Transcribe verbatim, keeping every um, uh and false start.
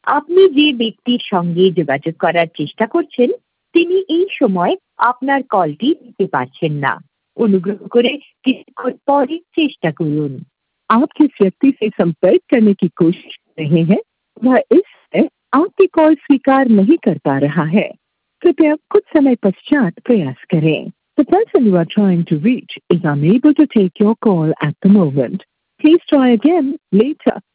আপনি যে ব্যক্তির সঙ্গে যোগাযোগ করার চেষ্টা করছেন, তিনি এই সময় আপনার কলটি নিতে পারছেন না। অনুগ্রহ করে কিছুক্ষণ পরে চেষ্টা করুন। आप जिस व्यक्ति से संपर्क करने की कोशिश कर रहे हैं, वह इस समय आपकी कॉल स्वीकार नहीं कर पा रहा है। कृपया कुछ समय पश्चात प्रयास करें। The person you are trying to reach is unable to take your call at the moment. Please try again later.